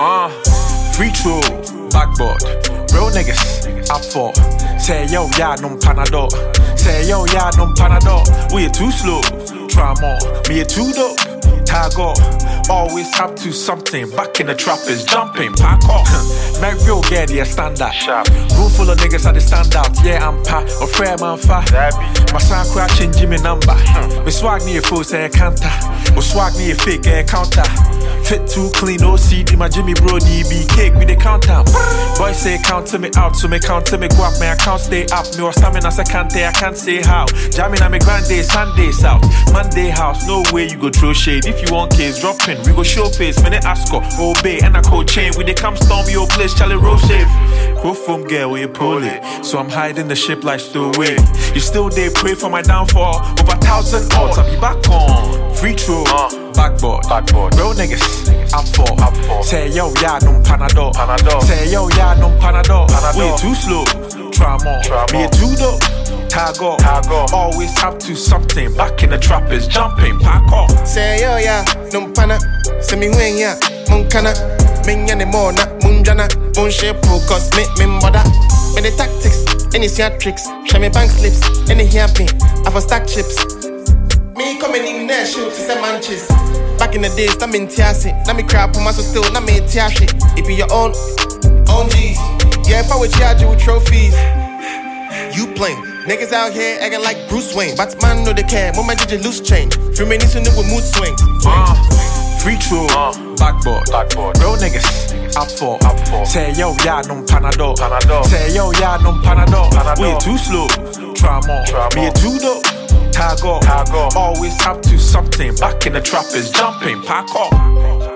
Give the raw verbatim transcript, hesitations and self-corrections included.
Uh, free throw, backboard. Real niggas, I fought. Say yo, yeah, no panadol. Say yo, yeah, no panadol. We are too slow, try more. Me a too dope, tag off. Always up to something. Back in the trap is jumping, pack off. Make real get the standard. Room full of niggas at the stand out. Yeah, I'm pa, or fair man fa. My son crouching Jimmy number. Me swag me a full say canter. Or swag me a fake air counter. Fit too clean, no C D, my Jimmy Brody be cake with the countdown. Boys say count to me out, so me count to me go up, my account stay up. Me or stamina I can't say, I can't say how. Jamming on me grand day, Sunday south. Monday house, no way you go throw shade. If you want case, drop in, we go show face. Minute ask her, obey, and I call chain. We they come storm your place, Charlie roll safe. Go from girl, where you pull it. So I'm hiding the ship like stowaway. You still there, pray for my downfall. Over a thousand odds, I'll be back on. Free throw, uh, backboard. backboard. Real niggas, I fall. fall. Say yo, yeah, no panadol. panadol. Say yo, yeah, no panadol. panadol. We too slow, try more. Try Me more. a too dope, tag off. Tag off. Always up to something. Back in the trap is jumping, pack off. Say yo, yeah, no pana. Say me when ya, mon kana. Minya ne mo na, munjana. Mon shape cause me, me mbada. Me the tactics, any tricks. Show me bank slips, any happy. I for stack chips. Me coming in there, shoot to say manches. Back in the days, I'm in Tiasi. Now me crap on my so still, now me Tiashi. It be your own, own G's. Yeah, if I would charge you with trophies. You playing. Niggas out here acting like Bruce Wayne. But man know they care, moment did you lose change. Few minutes in with mood swing. Uh, free throw, uh, backboard. backboard. Real niggas, I fall. Say yo, yeah, no panadol. panadol. Say yo, yeah, no panadol. panadol. We too slow, try more. Try Me more. a too dope. Tag off. Tag off. Always up to something. Back in the trap is jumping, pack off.